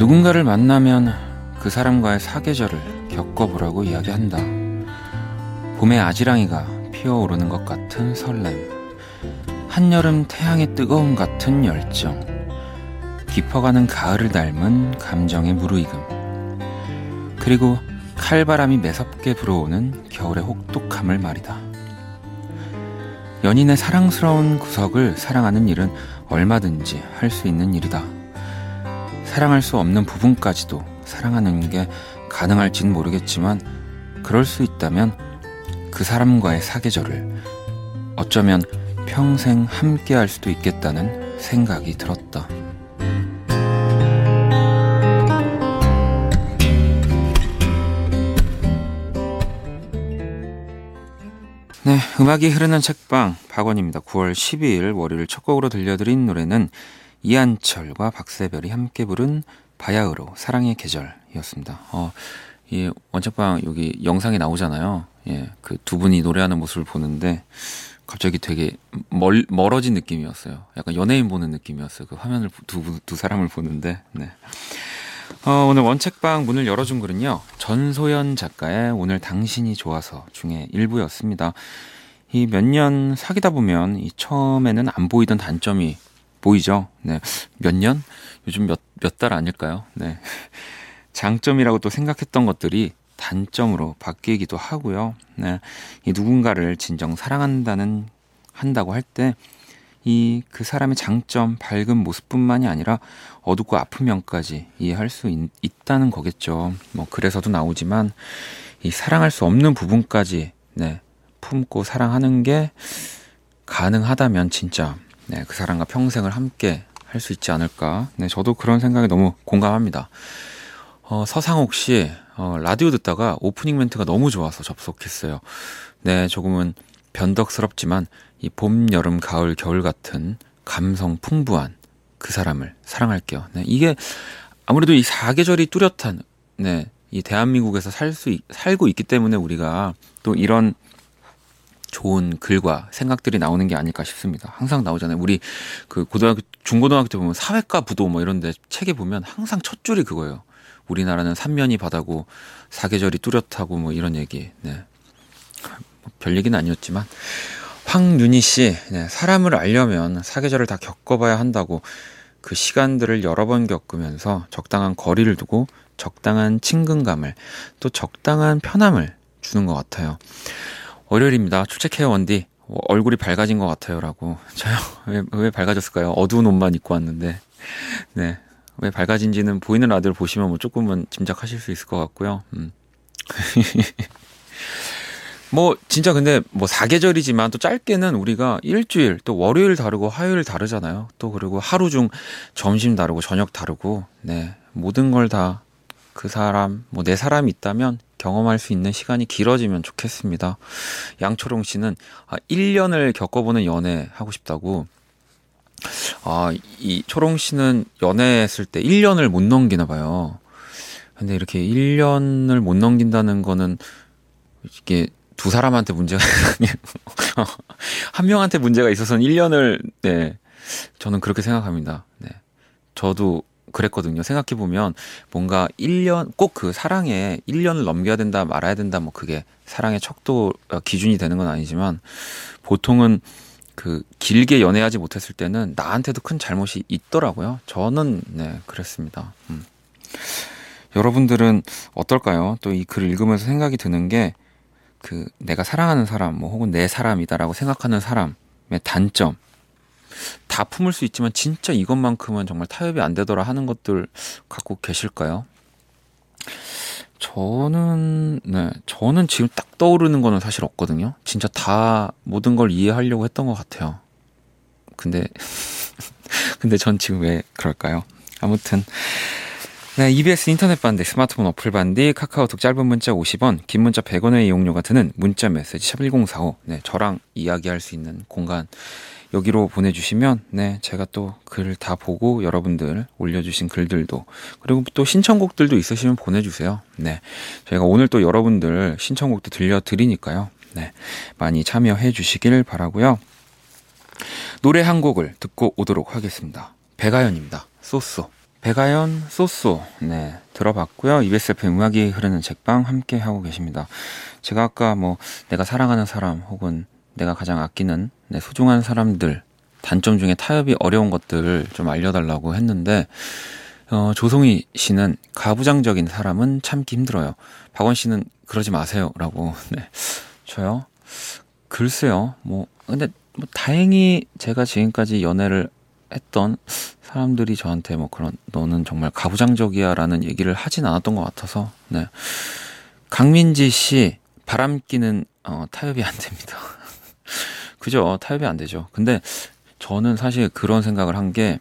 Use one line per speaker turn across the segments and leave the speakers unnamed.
누군가를 만나면 그 사람과의 사계절을 겪어보라고 이야기한다. 봄의 아지랑이가 피어오르는 것 같은 설렘, 한여름 태양의 뜨거움 같은 열정, 깊어가는 가을을 닮은 감정의 무르익음, 그리고 칼바람이 매섭게 불어오는 겨울의 혹독함을 말이다. 연인의 사랑스러운 구석을 사랑하는 일은 얼마든지 할 수 있는 일이다. 사랑할 수 없는 부분까지도 사랑하는 게 가능할진 모르겠지만 그럴 수 있다면 그 사람과의 사계절을 어쩌면 평생 함께 할 수도 있겠다는 생각이 들었다. 네, 음악이 흐르는 책방 박원입니다. 9월 12일 월요일 첫 곡으로 들려드린 노래는 이한철과 박세별이 함께 부른 바야흐로 사랑의 계절이었습니다. 이 원책방 여기 영상에 나오잖아요. 예, 그 두 분이 노래하는 모습을 보는데 갑자기 되게 멀어진 느낌이었어요. 약간 연예인 보는 느낌이었어요. 그 화면을 두 사람을 보는데. 네. 오늘 원책방 문을 열어준 글은요, 전소연 작가의 오늘 당신이 좋아서 중에 일부였습니다. 이 몇 년 사귀다 보면 이 처음에는 안 보이던 단점이 보이죠. 네. 몇 년? 요즘 몇 달 아닐까요? 네. 장점이라고 또 생각했던 것들이 단점으로 바뀌기도 하고요. 네. 이 누군가를 진정 한다고 할 때 그 사람의 장점, 밝은 모습뿐만이 아니라 어둡고 아픈 면까지 이해할 수 있다는 거겠죠. 뭐 그래서도 나오지만 이 사랑할 수 없는 부분까지 네, 품고 사랑하는 게 가능하다면 진짜 네, 그 사람과 평생을 함께 할 수 있지 않을까. 네, 저도 그런 생각에 너무 공감합니다. 서상옥 씨, 라디오 듣다가 오프닝 멘트가 너무 좋아서 접속했어요. 네, 조금은 변덕스럽지만 이 봄, 여름, 가을, 겨울 같은 감성 풍부한 그 사람을 사랑할게요. 네, 이게 아무래도 이 사계절이 뚜렷한 네, 이 대한민국에서 살고 있기 때문에 우리가 또 이런 좋은 글과 생각들이 나오는 게 아닐까 싶습니다. 항상 나오잖아요. 우리 그 중고등학교 때 보면 사회과 부도 뭐 이런데 책에 보면 항상 첫 줄이 그거예요. 우리나라는 삼면이 바다고 사계절이 뚜렷하고 뭐 이런 얘기. 네. 별 얘기는 아니었지만 황윤희 씨, 네, 사람을 알려면 사계절을 다 겪어봐야 한다고 그 시간들을 여러 번 겪으면서 적당한 거리를 두고 적당한 친근감을 또 적당한 편함을 주는 것 같아요. 월요일입니다. 출첵해요 원디. 얼굴이 밝아진 것 같아요 라고. 저요? 왜 밝아졌을까요? 어두운 옷만 입고 왔는데. 네. 왜 밝아진지는 보이는 라디오를 보시면 뭐 조금은 짐작하실 수 있을 것 같고요. 뭐 진짜 근데 뭐 사계절이지만 또 짧게는 우리가 일주일 또 월요일 다르고 화요일 다르잖아요. 또 그리고 하루 중 점심 다르고 저녁 다르고 네, 모든 걸 다 그 사람 뭐 내 사람이 있다면 경험할 수 있는 시간이 길어지면 좋겠습니다. 양초롱 씨는 1년을 겪어보는 연애 하고 싶다고. 이 초롱 씨는 연애했을 때 1년을 못 넘기나 봐요. 근데 이렇게 1년을 못 넘긴다는 거는 이게 두 사람한테 문제가 아니고 한 명한테 문제가 있어서는 1년을 네, 저는 그렇게 생각합니다. 네. 저도 그랬거든요. 생각해보면 뭔가 1년 꼭 그 사랑에 1년을 넘겨야 된다 말아야 된다 뭐 그게 사랑의 척도 기준이 되는 건 아니지만 보통은 그 길게 연애하지 못했을 때는 나한테도 큰 잘못이 있더라고요. 저는 네 그랬습니다. 여러분들은 어떨까요? 또 이 글을 읽으면서 생각이 드는 게 그 내가 사랑하는 사람 뭐 혹은 내 사람이다라고 생각하는 사람의 단점 다 품을 수 있지만 진짜 이것만큼은 정말 타협이 안 되더라 하는 것들 갖고 계실까요? 저는 지금 딱 떠오르는 거는 사실 없거든요. 진짜 다 모든 걸 이해하려고 했던 것 같아요. 근데 전 지금 왜 그럴까요? 아무튼 네, EBS 인터넷 반디, 스마트폰 어플 반디, 카카오톡 짧은 문자 50원, 긴 문자 100원의 이용료가 드는 문자 메시지 샵1045. 네, 저랑 이야기할 수 있는 공간 여기로 보내주시면 네, 제가 또 글 다 보고 여러분들 올려주신 글들도 그리고 또 신청곡들도 있으시면 보내주세요. 네, 저희가 오늘 또 여러분들 신청곡도 들려드리니까요. 네, 많이 참여해 주시길 바라고요. 노래 한 곡을 듣고 오도록 하겠습니다. 백아연입니다. 쏘쏘. 백아연 쏘쏘 네 들어봤고요. EBS FM 음악이 흐르는 책방 함께 하고 계십니다. 제가 아까 뭐 내가 사랑하는 사람 혹은 내가 가장 아끼는 내 소중한 사람들 단점 중에 타협이 어려운 것들을 좀 알려달라고 했는데 조송희 씨는 가부장적인 사람은 참기 힘들어요. 박원 씨는 그러지 마세요 라고. 네. 저요? 글쎄요. 근데 다행히 제가 지금까지 연애를 했던 사람들이 저한테 그런 너는 정말 가부장적이야 라는 얘기를 하진 않았던 것 같아서. 네. 강민지 씨 바람기는 타협이 안 됩니다. 그죠? 타협이 안 되죠. 근데 저는 사실 그런 생각을 한 게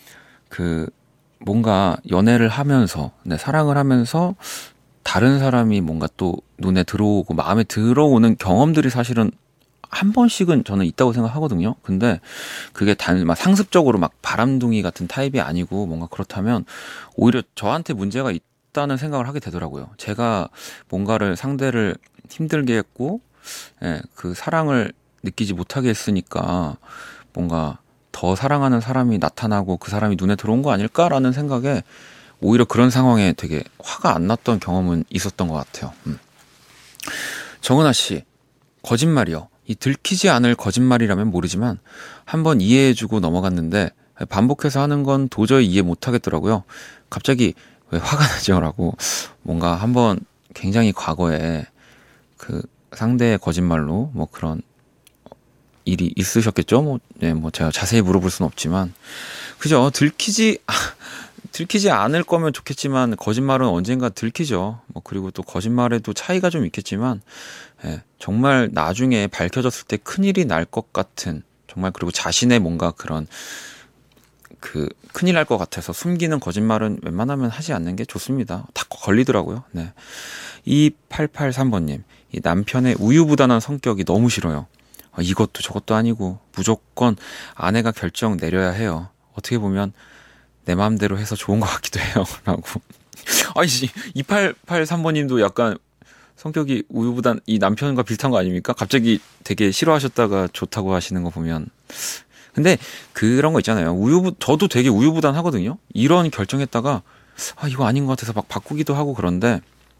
뭔가 연애를 하면서 사랑을 하면서 다른 사람이 뭔가 또 눈에 들어오고 마음에 들어오는 경험들이 사실은 한 번씩은 저는 있다고 생각하거든요. 근데 그게 막 상습적으로 막 바람둥이 같은 타입이 아니고 뭔가 그렇다면 오히려 저한테 문제가 있다는 생각을 하게 되더라고요. 제가 뭔가를 상대를 힘들게 했고 그 사랑을 느끼지 못하게 했으니까 뭔가 더 사랑하는 사람이 나타나고 그 사람이 눈에 들어온 거 아닐까라는 생각에 오히려 그런 상황에 되게 화가 안 났던 경험은 있었던 것 같아요. 정은아 씨, 거짓말이요. 이 들키지 않을 거짓말이라면 모르지만 한번 이해해주고 넘어갔는데 반복해서 하는 건 도저히 이해 못하겠더라고요. 갑자기 왜 화가 나죠? 라고 뭔가 한번 굉장히 과거에 그 상대의 거짓말로 그런 일이 있으셨겠죠? 제가 자세히 물어볼 수는 없지만. 그죠? 들키지 않을 거면 좋겠지만, 거짓말은 언젠가 들키죠. 그리고 또 거짓말에도 차이가 좀 있겠지만, 정말 나중에 밝혀졌을 때 큰일이 날 것 같은, 정말 그리고 자신의 뭔가 그런, 큰일 날 것 같아서 숨기는 거짓말은 웬만하면 하지 않는 게 좋습니다. 다 걸리더라고요. 네. 2883번님, 이 남편의 우유부단한 성격이 너무 싫어요. 이것도 저것도 아니고 무조건 아내가 결정 내려야 해요. 어떻게 보면 내 마음대로 해서 좋은 것 같기도 해요. 라고. 아니, 2883번님도 약간 성격이 우유부단 이 남편과 비슷한 거 아닙니까? 갑자기 되게 싫어하셨다가 좋다고 하시는 거 보면. 근데 그런 거 있잖아요. 저도 되게 우유부단 하거든요. 이런 결정했다가 이거 아닌 것 같아서 막 바꾸기도 하고 그런데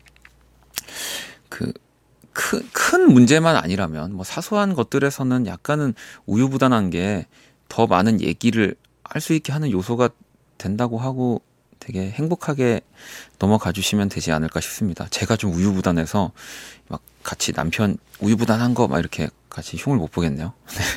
큰 문제만 아니라면 사소한 것들에서는 약간은 우유부단한 게 더 많은 얘기를 할 수 있게 하는 요소가 된다고 하고 되게 행복하게 넘어가 주시면 되지 않을까 싶습니다. 제가 좀 우유부단해서 막 같이 남편 우유부단한 거 막 이렇게 같이 흉을 못 보겠네요.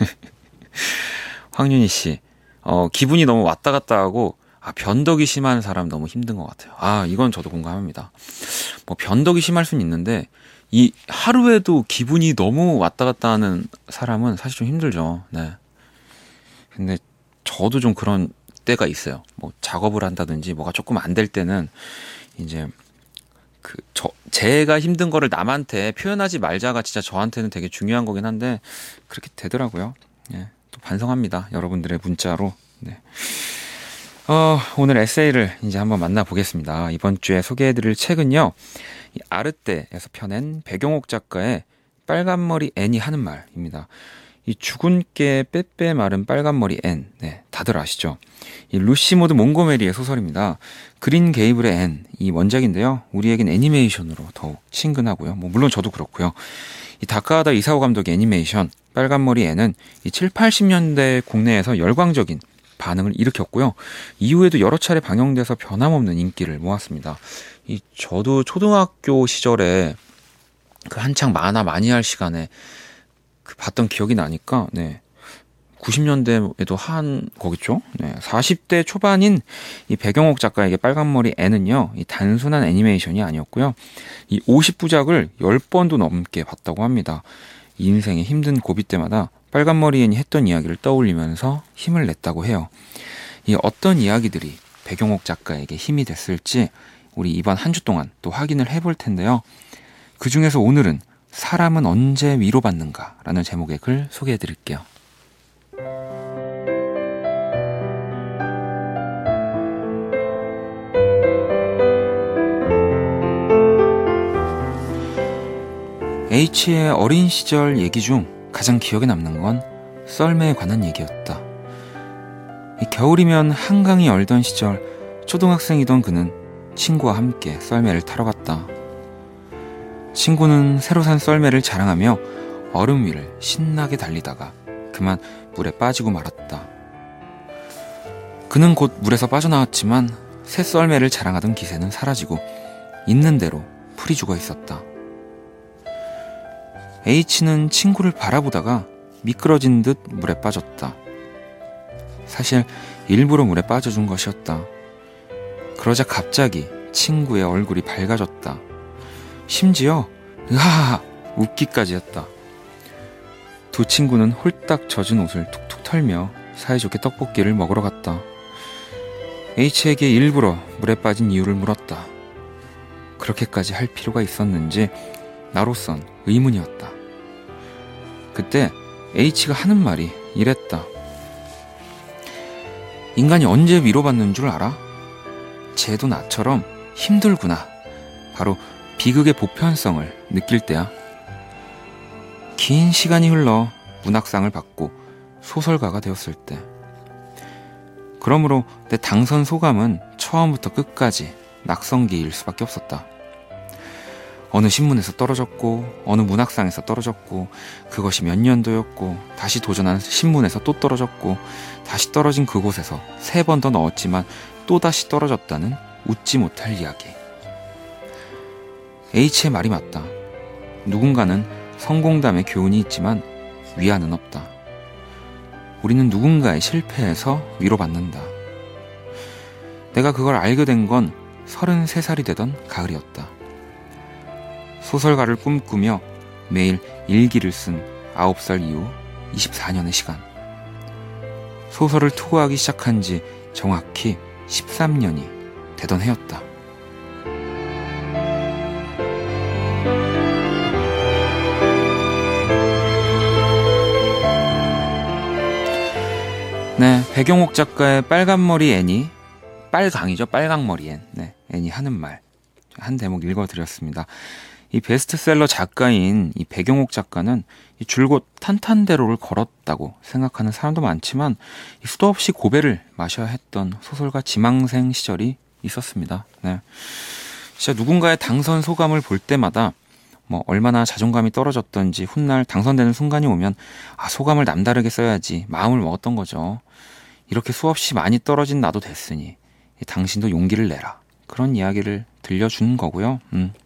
황윤희 씨, 기분이 너무 왔다 갔다 하고 변덕이 심한 사람 너무 힘든 것 같아요. 이건 저도 공감합니다. 변덕이 심할 수는 있는데 이 하루에도 기분이 너무 왔다 갔다 하는 사람은 사실 좀 힘들죠. 네. 근데 저도 좀 그런 때가 있어요. 작업을 한다든지 뭐가 조금 안 될 때는 이제 제가 힘든 거를 남한테 표현하지 말자가 진짜 저한테는 되게 중요한 거긴 한데 그렇게 되더라고요. 네. 또 반성합니다. 여러분들의 문자로. 네. 오늘 에세이를 이제 한번 만나보겠습니다. 이번 주에 소개해드릴 책은요. 이 아르떼에서 펴낸 백용옥 작가의 빨간머리 앤이 하는 말입니다. 이 죽은 깨 빼빼 마른 빨간머리 앤, 네, 다들 아시죠? 이 루시 모드 몽고메리의 소설입니다. 그린 게이블의 앤, 이 원작인데요. 우리에겐 애니메이션으로 더욱 친근하고요. 물론 저도 그렇고요. 이 다카하다 이사오 감독의 애니메이션 빨간머리 앤은 이 7, 80년대 국내에서 열광적인 반응을 일으켰고요. 이후에도 여러 차례 방영돼서 변함없는 인기를 모았습니다. 저도 초등학교 시절에 한창 만화 많이 할 시간에 봤던 기억이 나니까, 네. 90년대에도 한 거겠죠? 네. 40대 초반인 이 백용옥 작가에게 빨간머리 앤은요, 이 단순한 애니메이션이 아니었고요. 이 50부작을 10번도 넘게 봤다고 합니다. 인생의 힘든 고비 때마다 빨간머리 앤이 했던 이야기를 떠올리면서 힘을 냈다고 해요. 이 어떤 이야기들이 백용옥 작가에게 힘이 됐을지 우리 이번 한 주 동안 또 확인을 해볼 텐데요. 그 중에서 오늘은 사람은 언제 위로받는가 라는 제목의 글 소개해드릴게요. H의 어린 시절 얘기 중 가장 기억에 남는 건 썰매에 관한 얘기였다. 겨울이면 한강이 얼던 시절 초등학생이던 그는 친구와 함께 썰매를 타러 갔다. 친구는 새로 산 썰매를 자랑하며 얼음 위를 신나게 달리다가 그만 물에 빠지고 말았다. 그는 곧 물에서 빠져나왔지만 새 썰매를 자랑하던 기세는 사라지고 있는 대로 풀이 죽어 있었다. H는 친구를 바라보다가 미끄러진 듯 물에 빠졌다. 사실 일부러 물에 빠져준 것이었다. 그러자 갑자기 친구의 얼굴이 밝아졌다. 심지어 으하하 웃기까지 했다. 두 친구는 홀딱 젖은 옷을 툭툭 털며 사이좋게 떡볶이를 먹으러 갔다. H에게 일부러 물에 빠진 이유를 물었다. 그렇게까지 할 필요가 있었는지 나로선 의문이었다. 그때 H가 하는 말이 이랬다. 인간이 언제 위로받는 줄 알아? 쟤도 나처럼 힘들구나. 바로 비극의 보편성을 느낄 때야. 긴 시간이 흘러 문학상을 받고 소설가가 되었을 때. 그러므로 내 당선 소감은 처음부터 끝까지 낙성기일 수밖에 없었다. 어느 신문에서 떨어졌고 어느 문학상에서 떨어졌고 그것이 몇 년도였고 다시 도전한 신문에서 또 떨어졌고 다시 떨어진 그곳에서 3번 더 넣었지만 또다시 떨어졌다는 웃지 못할 이야기. H의 말이 맞다. 누군가는 성공담에 교훈이 있지만 위안은 없다. 우리는 누군가의 실패에서 위로받는다. 내가 그걸 알게 된 건 33살이 되던 가을이었다. 소설가를 꿈꾸며 매일 일기를 쓴 9살 이후 24년의 시간. 소설을 투고하기 시작한 지 정확히 13년이 되던 해였다. 네, 백영옥 작가의 빨간머리 애니, 빨강이죠, 빨강머리 앤. 네, 애니 하는 말 한 대목 읽어드렸습니다. 이 베스트셀러 작가인 이 백영옥 작가는 이 줄곧 탄탄대로를 걸었다고 생각하는 사람도 많지만 수도 없이 고배를 마셔야 했던 소설가 지망생 시절이 있었습니다. 네. 진짜 누군가의 당선 소감을 볼 때마다 얼마나 자존감이 떨어졌던지 훗날 당선되는 순간이 오면 소감을 남다르게 써야지 마음을 먹었던 거죠. 이렇게 수없이 많이 떨어진 나도 됐으니 당신도 용기를 내라. 그런 이야기를 들려준 거고요.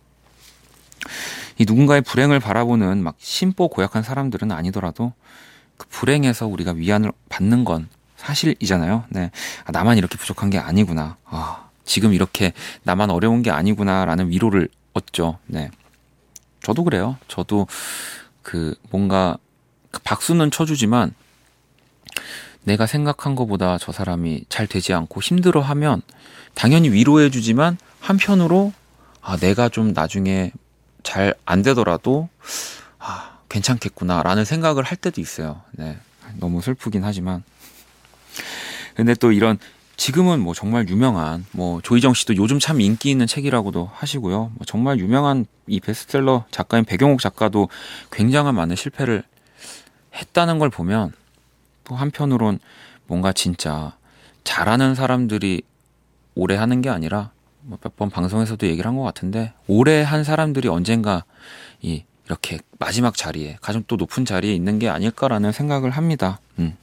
이 누군가의 불행을 바라보는 심보 고약한 사람들은 아니더라도 그 불행에서 우리가 위안을 받는 건 사실이잖아요. 네. 나만 이렇게 부족한 게 아니구나. 지금 이렇게 나만 어려운 게 아니구나라는 위로를 얻죠. 네. 저도 그래요. 저도 뭔가 박수는 쳐주지만 내가 생각한 것보다 저 사람이 잘 되지 않고 힘들어하면 당연히 위로해주지만 한편으로 내가 좀 나중에 잘 안 되더라도 괜찮겠구나라는 생각을 할 때도 있어요. 네, 너무 슬프긴 하지만. 근데 또 이런 지금은 정말 유명한 조희정 씨도 요즘 참 인기 있는 책이라고도 하시고요. 정말 유명한 이 베스트셀러 작가인 백영옥 작가도 굉장한 많은 실패를 했다는 걸 보면 또 한편으론 뭔가 진짜 잘하는 사람들이 오래 하는 게 아니라 몇 번 방송에서도 얘기를 한 것 같은데 오래 한 사람들이 언젠가 이렇게 마지막 자리에 가장 또 높은 자리에 있는 게 아닐까라는 생각을 합니다.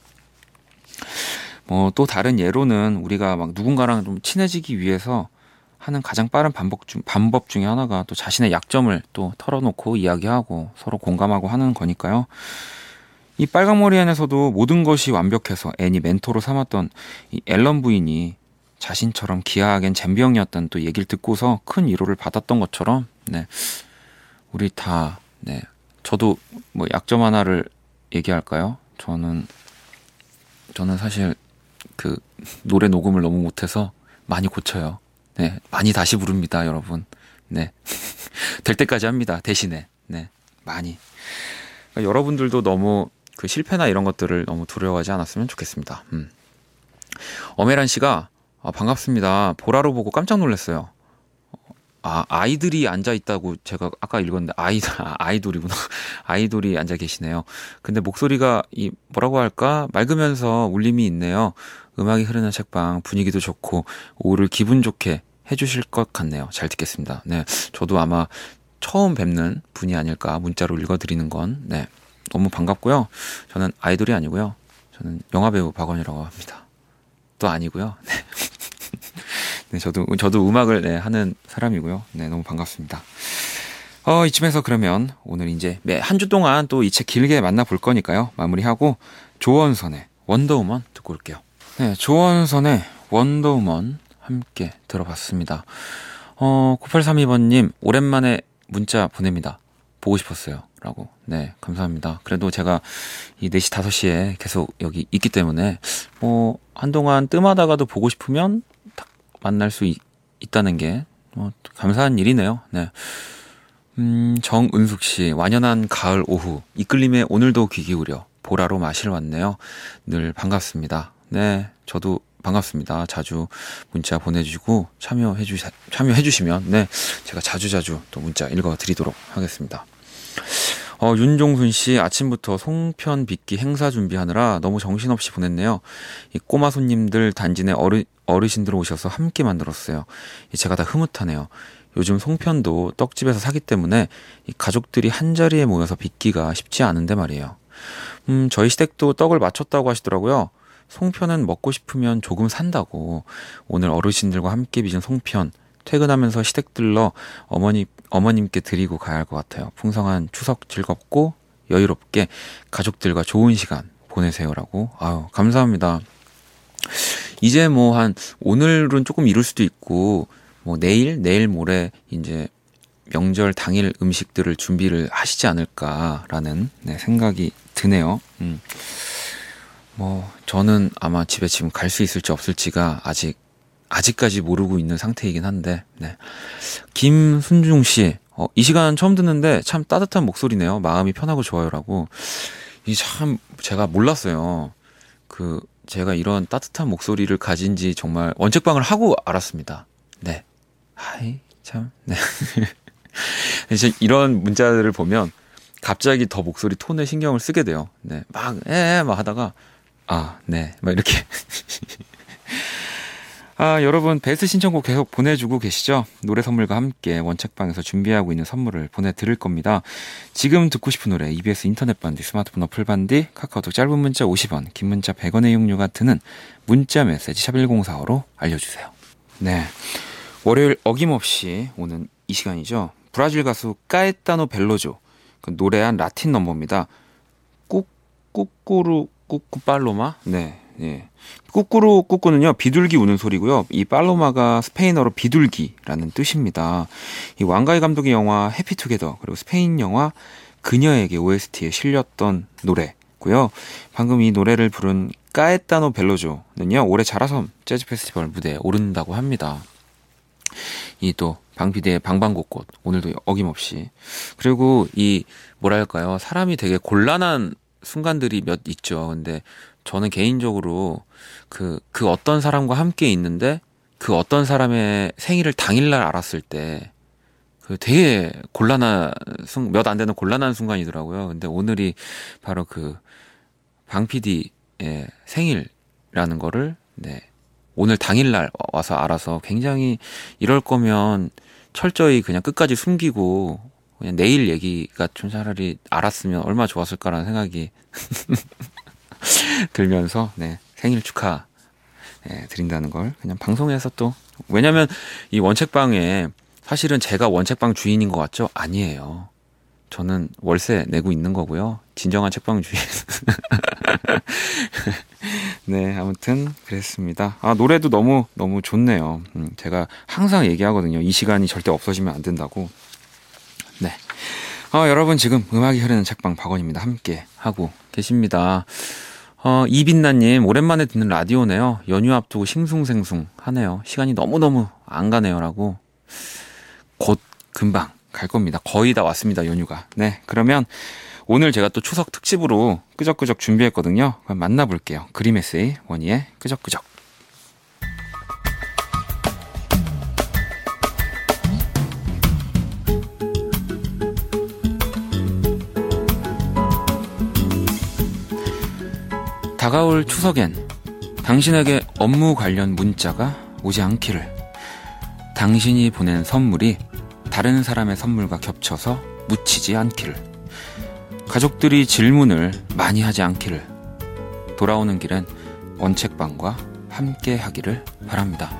또 다른 예로는 우리가 누군가랑 좀 친해지기 위해서 하는 가장 빠른 방법 중에 하나가 또 자신의 약점을 또 털어놓고 이야기하고 서로 공감하고 하는 거니까요. 이 빨강머리 앤에서도 모든 것이 완벽해서 애니 멘토로 삼았던 이 앨런 부인이 자신처럼 기아하겐 젬병이었다는 또 얘기를 듣고서 큰 위로를 받았던 것처럼, 네, 우리 다, 네, 저도 약점 하나를 얘기할까요? 저는 사실 노래 녹음을 너무 못해서 많이 고쳐요. 네, 많이 다시 부릅니다, 여러분. 네, 될 때까지 합니다. 대신에, 네, 많이. 그러니까 여러분들도 너무 실패나 이런 것들을 너무 두려워하지 않았으면 좋겠습니다. 엄혜란 씨가 반갑습니다. 보라로 보고 깜짝 놀랐어요. 아이들이 앉아 있다고 제가 아까 읽었는데 아이돌이구나. 아이돌이 앉아 계시네요. 근데 목소리가 뭐라고 할까? 맑으면서 울림이 있네요. 음악이 흐르는 책방 분위기도 좋고 오후를 기분 좋게 해주실 것 같네요. 잘 듣겠습니다. 네, 저도 아마 처음 뵙는 분이 아닐까 문자로 읽어드리는 건 네, 너무 반갑고요. 저는 아이돌이 아니고요. 저는 영화배우 박원이라고 합니다. 또 아니고요. 네. 네, 저도 음악을 네, 하는 사람이고요. 네, 너무 반갑습니다. 이쯤에서 그러면 오늘 이제 매 한 주 동안 또 이 책 길게 만나볼 거니까요. 마무리하고 조원선의 원더우먼 듣고 올게요. 네, 조원선의 원더우먼 함께 들어봤습니다. 9832번님, 오랜만에 문자 보냅니다. 보고 싶었어요. 라고. 네, 감사합니다. 그래도 제가 이 4시, 5시에 계속 여기 있기 때문에, 한동안 뜸하다가도 보고 싶으면 딱 만날 수 있다는 게, 감사한 일이네요. 네. 정은숙 씨, 완연한 가을 오후, 이끌림에 오늘도 귀 기울여, 보라로 마실 왔네요. 늘 반갑습니다. 네, 저도 반갑습니다. 자주 문자 보내주시고 참여해주시면 네, 제가 자주자주 또 문자 읽어드리도록 하겠습니다. 윤종순 씨, 아침부터 송편 빚기 행사 준비하느라 너무 정신없이 보냈네요. 이 꼬마 손님들 단지 내 어르신들 오셔서 함께 만들었어요. 제가 다 흐뭇하네요. 요즘 송편도 떡집에서 사기 때문에 이 가족들이 한자리에 모여서 빚기가 쉽지 않은데 말이에요. 저희 시댁도 떡을 맞췄다고 하시더라고요. 송편은 먹고 싶으면 조금 산다고. 오늘 어르신들과 함께 빚은 송편, 퇴근하면서 시댁 들러 어머님께 드리고 가야 할 것 같아요. 풍성한 추석 즐겁고 여유롭게 가족들과 좋은 시간 보내세요라고. 아유, 감사합니다. 이제 오늘은 조금 이룰 수도 있고, 내일 모레 이제 명절 당일 음식들을 준비를 하시지 않을까라는 생각이 드네요. 저는 아마 집에 지금 갈 수 있을지 없을지가 아직까지 모르고 있는 상태이긴 한데, 네. 김순중 씨, 이 시간 처음 듣는데 참 따뜻한 목소리네요. 마음이 편하고 좋아요라고. 제가 몰랐어요. 제가 이런 따뜻한 목소리를 가진지 정말 원책방을 하고 알았습니다. 네. 네. 이런 문자들을 보면 갑자기 더 목소리 톤에 신경을 쓰게 돼요. 네. 막 하다가, 네. 이렇게. 여러분, 베스트 신청곡 계속 보내주고 계시죠? 노래 선물과 함께 원책방에서 준비하고 있는 선물을 보내드릴 겁니다. 지금 듣고 싶은 노래, EBS 인터넷 반디, 스마트폰 어플 반디, 카카오톡 짧은 문자 50원, 긴 문자 100원의 이용료가 드는 문자 메시지 샵1045로 알려주세요. 네. 월요일 어김없이 오는 이 시간이죠. 브라질 가수 까에타노 벨로조 노래한 라틴 넘버입니다. 꾸꾸루 꾸꾸 팔로마. 네, 예. 꾸꾸루 꾸꾸는요 비둘기 우는 소리고요. 이 팔로마가 스페인어로 비둘기라는 뜻입니다. 이 왕가희 감독의 영화 해피투게더 그리고 스페인 영화 그녀에게 OST에 실렸던 노래고요. 방금 이 노래를 부른 까에타노 벨로조는요 올해 자라섬 재즈 페스티벌 무대에 오른다고 합니다. 이 또 방피디의 방방곡곡 오늘도 어김없이. 그리고 이 뭐랄까요, 사람이 되게 곤란한 순간들이 몇 있죠. 근데 저는 개인적으로 그 어떤 사람과 함께 있는데 그 어떤 사람의 생일을 당일날 알았을 때 되게 곤란한 몇 안 되는 곤란한 순간이더라고요. 근데 오늘이 바로 방피디의 생일이라는 거를 오늘 당일날 와서 알아서 굉장히 이럴 거면 철저히 그냥 끝까지 숨기고 그냥 내일 얘기가 좀 차라리 알았으면 얼마나 좋았을까라는 생각이 들면서 생일 축하 드린다는 걸 그냥 방송에서 또. 왜냐면 이 원책방에 사실은 제가 원책방 주인인 것 같죠? 아니에요. 저는 월세 내고 있는 거고요. 진정한 책방 주인. 네, 아무튼 그랬습니다. 노래도 너무 좋네요. 제가 항상 얘기하거든요. 이 시간이 절대 없어지면 안 된다고. 네. 여러분 지금 음악이 흐르는 책방 박원입니다. 함께 하고 계십니다. 이빛나님 오랜만에 듣는 라디오네요. 연휴 앞두고 싱숭생숭 하네요. 시간이 너무너무 안 가네요라고. 곧 금방 갈 겁니다. 거의 다 왔습니다. 연휴가. 네, 그러면 오늘 제가 또 추석 특집으로 끄적끄적 준비했거든요. 그럼 만나볼게요. 그림 에세이 원희의 끄적끄적. 다가올 추석엔 당신에게 업무 관련 문자가 오지 않기를. 당신이 보낸 선물이 다른 사람의 선물과 겹쳐서 묻히지 않기를. 가족들이 질문을 많이 하지 않기를. 돌아오는 길엔 원책방과 함께 하기를 바랍니다.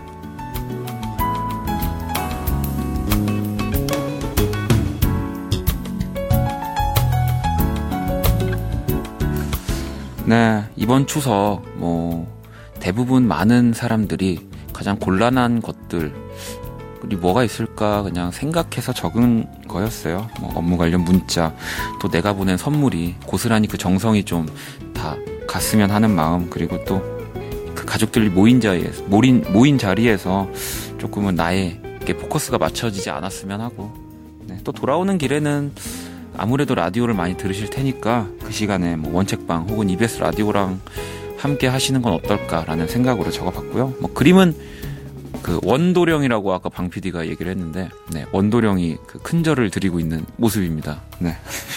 네, 이번 추석 대부분 많은 사람들이 가장 곤란한 것들이 뭐가 있을까 그냥 생각해서 적은 거였어요. 업무 관련 문자, 또 내가 보낸 선물이 고스란히 그 정성이 좀 다 갔으면 하는 마음, 그리고 또 그 가족들이 모인 자리에서 조금은 나에게 포커스가 맞춰지지 않았으면 하고, 네, 또 돌아오는 길에는 아무래도 라디오를 많이 들으실 테니까 그 시간에 원책방 혹은 EBS 라디오랑 함께 하시는 건 어떨까라는 생각으로 적어봤고요. 그림은 그 원도령이라고 아까 방 PD가 얘기를 했는데, 네, 원도령이 그 큰절을 드리고 있는 모습입니다. 네.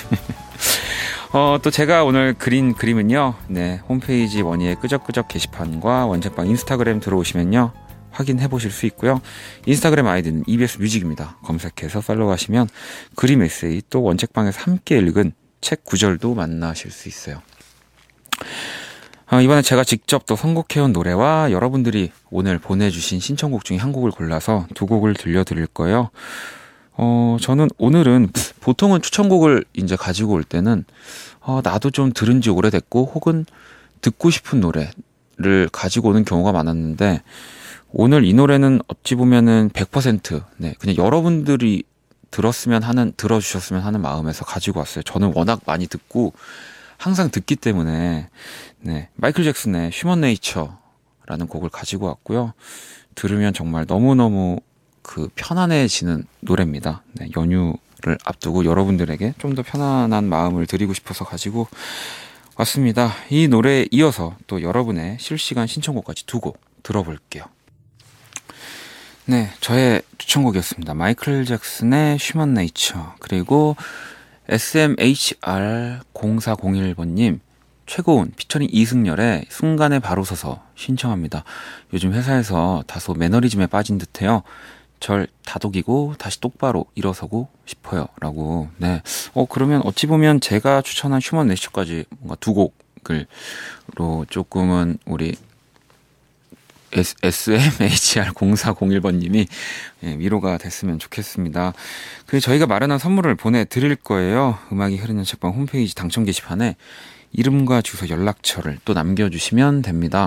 또 제가 오늘 그린 그림은요, 네, 홈페이지 원희의 끄적끄적 게시판과 원책방 인스타그램 들어오시면요, 확인해 보실 수 있고요. 인스타그램 아이디는 EBS 뮤직입니다. 검색해서 팔로우하시면 그림 에세이, 또 원책방에서 함께 읽은 책 구절도 만나실 수 있어요. 이번에 제가 직접 또 선곡해온 노래와 여러분들이 오늘 보내주신 신청곡 중에 한 곡을 골라서 두 곡을 들려드릴 거예요. 저는 오늘은 보통은 추천곡을 이제 가지고 올 때는 나도 좀 들은 지 오래됐고 혹은 듣고 싶은 노래를 가지고 오는 경우가 많았는데, 오늘 이 노래는 어찌 보면은 100% 네, 그냥 여러분들이 들어주셨으면 하는 마음에서 가지고 왔어요. 저는 워낙 많이 듣고 항상 듣기 때문에, 네, 마이클 잭슨의 휴먼 네이처라는 곡을 가지고 왔고요. 들으면 정말 너무너무 그 편안해지는 노래입니다. 네, 연휴를 앞두고 여러분들에게 좀 더 편안한 마음을 드리고 싶어서 가지고 왔습니다. 이 노래에 이어서 또 여러분의 실시간 신청곡까지 두 곡 들어볼게요. 네, 저의 추천곡이었습니다. 마이클 잭슨의 휴먼 네이처, 그리고 SMHR0401번님 최고운 피처링 이승열의 순간에 바로 서서 신청합니다. 요즘 회사에서 다소 매너리즘에 빠진 듯해요. 절 다독이고 다시 똑바로 일어서고 싶어요. 라고. 네. 그러면 어찌 보면 제가 추천한 휴먼 네이처까지 뭔가 두 곡을로 조금은 우리 SMHR0401번님이 위로가 됐으면 좋겠습니다. 그리고 저희가 마련한 선물을 보내드릴 거예요. 음악이 흐르는 책방 홈페이지 당첨 게시판에 이름과 주소, 연락처를 또 남겨주시면 됩니다.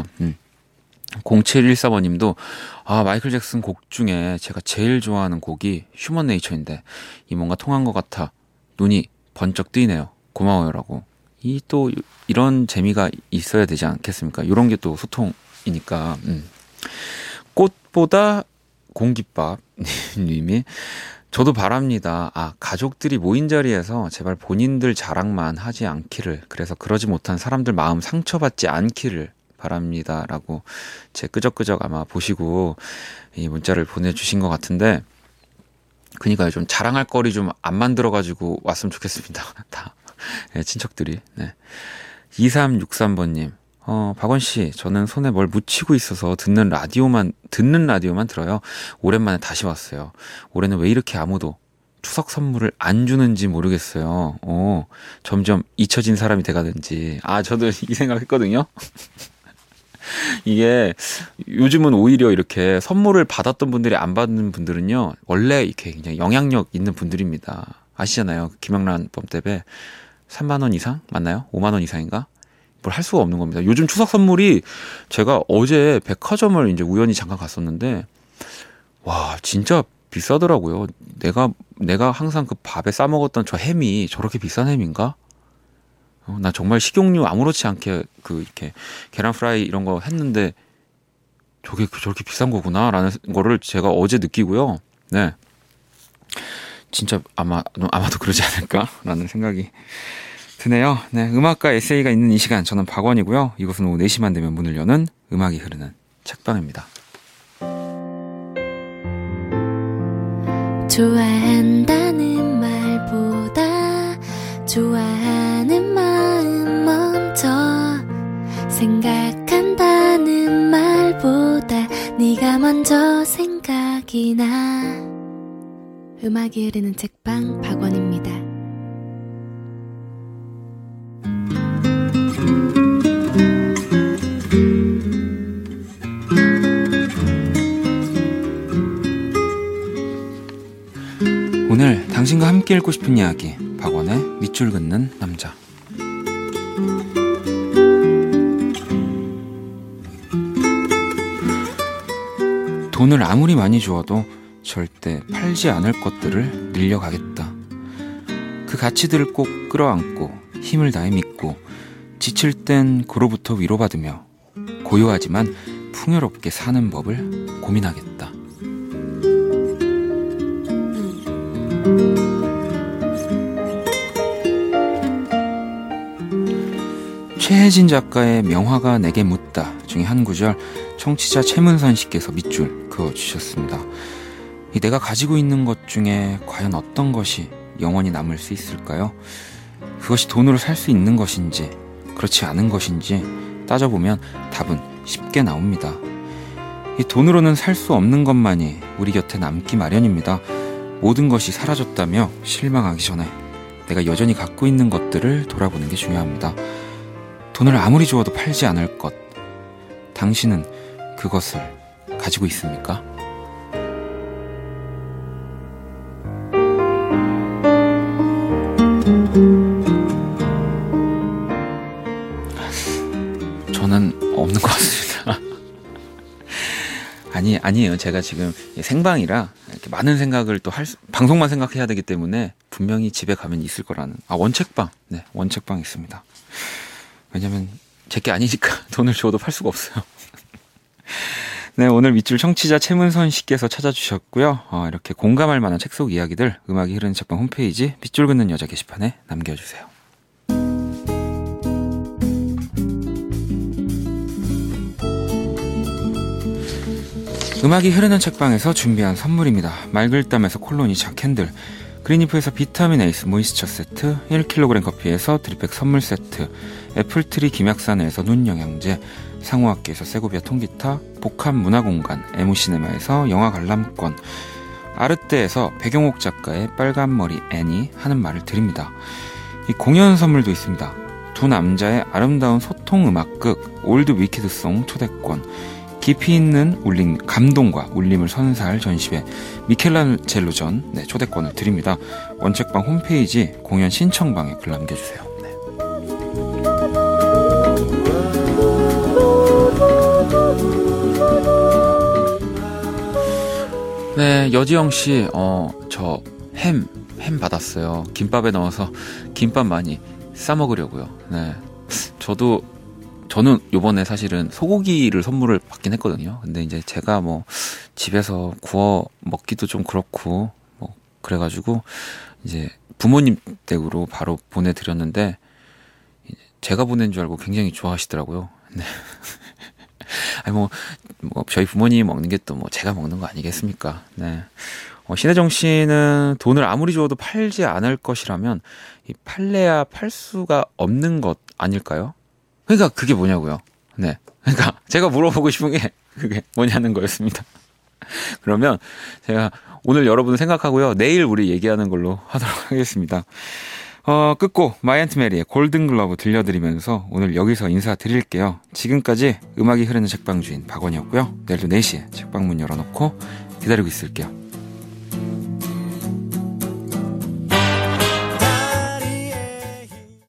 0714번님도 마이클 잭슨 곡 중에 제가 제일 좋아하는 곡이 휴먼 네이처인데 이 뭔가 통한 것 같아 눈이 번쩍 뜨이네요. 고마워요라고. 또 이런 재미가 있어야 되지 않겠습니까? 이런 게 또 소통이니까. 꽃보다 공깃밥 님이 저도 바랍니다. 가족들이 모인 자리에서 제발 본인들 자랑만 하지 않기를, 그래서 그러지 못한 사람들 마음 상처받지 않기를 바랍니다. 라고 제 끄적끄적 아마 보시고 이 문자를 보내주신 것 같은데, 그니까요, 좀 자랑할 거리 좀 안 만들어가지고 왔으면 좋겠습니다. 다. 네, 친척들이. 네. 2363번님. 박원씨, 저는 손에 뭘 묻히고 있어서 듣는 라디오만 들어요. 오랜만에 다시 왔어요. 올해는 왜 이렇게 아무도 추석 선물을 안 주는지 모르겠어요. 점점 잊혀진 사람이 돼가는지. 저도 이 생각했거든요. 이게 요즘은 오히려 이렇게 선물을 받았던 분들이 안 받는 분들은요, 원래 이렇게 그냥 영향력 있는 분들입니다. 아시잖아요. 김영란법 때문에 3만원 이상? 맞나요? 5만원 이상인가? 뭘 할 수가 없는 겁니다. 요즘 추석 선물이, 제가 어제 백화점을 이제 우연히 잠깐 갔었는데, 와, 진짜 비싸더라고요. 내가 항상 그 밥에 싸 먹었던 저 햄이 저렇게 비싼 햄인가? 나 정말 식용유 아무렇지 않게 이렇게 계란 프라이 이런 거 했는데 저게 저렇게 비싼 거구나라는 거를 제가 어제 느끼고요. 네. 진짜 아마도 그러지 않을까라는 생각이 드네요. 네, 음악과 에세이가 있는 이 시간, 저는 박원이고요. 이곳은 오후 4시만 되면 문을 여는 음악이 흐르는 책방입니다.
좋아한다는 말보다 좋아하는 마음 먼저 생각한다는 네가 먼저 생각이 나. 음악이 흐르는 책방 박원입니다.
오늘 당신과 함께 읽고 싶은 이야기, 박원의 밑줄 긋는 남자. 돈을 아무리 많이 주어도 절대 팔지 않을 것들을 늘려가겠다. 그 가치들을 꼭 끌어안고 힘을 다해 믿고 지칠 땐 그로부터 위로받으며 고요하지만 풍요롭게 사는 법을 고민하겠다. 최혜진 작가의 명화가 내게 묻다 중에 한 구절 청취자 최문선 씨께서 밑줄 그어주셨습니다. 내가 가지고 있는 것 중에 과연 어떤 것이 영원히 남을 수 있을까요? 그것이 돈으로 살 수 있는 것인지 그렇지 않은 것인지 따져보면 답은 쉽게 나옵니다. 돈으로는 살 수 없는 것만이 우리 곁에 남기 마련입니다. 모든 것이 사라졌다며 실망하기 전에 내가 여전히 갖고 있는 것들을 돌아보는 게 중요합니다. 돈을 아무리 주어도 팔지 않을 것, 당신은 그것을 가지고 있습니까? 저는 없는 것 같습니다. 아니에요. 제가 지금 생방이라 이렇게 많은 생각을 또 방송만 생각해야 되기 때문에 분명히 집에 가면 있을 거라는. 원책방. 네, 원책방 있습니다. 왜냐면 제게 아니니까 돈을 줘도 팔 수가 없어요. 네, 오늘 밑줄 청취자 최문선 씨께서 찾아주셨고요. 이렇게 공감할 만한 책 속 이야기들 음악이 흐르는 책방 홈페이지 밑줄 긋는 여자 게시판에 남겨주세요. 음악이 흐르는 책방에서 준비한 선물입니다. 말글담에서 콜로니차 캔들, 그린리프에서 비타민 에이스 모이스처 세트, 1kg 커피에서 드립백 선물 세트, 애플트리 김약산에서 눈영양제, 상호학기에서 세고비아 통기타, 복합 문화공간 에무시네마에서 영화 관람권, 아르떼에서 백영옥 작가의 빨간머리 애니 하는 말을 드립니다. 이 공연 선물도 있습니다. 두 남자의 아름다운 소통 음악극 올드 위키드송 초대권, 깊이 있는 울림, 감동과 울림을 선사할 전시회 미켈란젤로전 초대권을 드립니다. 원책방 홈페이지 공연 신청방에 글 남겨주세요. 네, 여지영씨, 저 햄 받았어요. 김밥에 넣어서 김밥 많이 싸먹으려고요. 네, 저는 요번에 사실은 소고기를 선물을 받긴 했거든요. 근데 이제 제가 뭐 집에서 구워 먹기도 좀 그렇고 뭐 그래가지고 이제 부모님 댁으로 바로 보내드렸는데 제가 보낸 줄 알고 굉장히 좋아하시더라고요. 네. 아니 뭐 저희 부모님이 먹는 게 또 뭐 제가 먹는 거 아니겠습니까? 네. 신혜정 씨는 돈을 아무리 줘도 팔지 않을 것이라면 이 팔래야 팔 수가 없는 것 아닐까요? 그러니까 그게 뭐냐고요. 네. 그러니까 제가 물어보고 싶은 게 그게 뭐냐는 거였습니다. 그러면 제가 오늘 여러분 생각하고요. 내일 우리 얘기하는 걸로 하도록 하겠습니다. 끝곡 마이앤트 메리의 골든글러브 들려드리면서 오늘 여기서 인사드릴게요. 지금까지 음악이 흐르는 책방 주인 박원이었고요. 내일도 4시에 책방 문 열어놓고 기다리고 있을게요.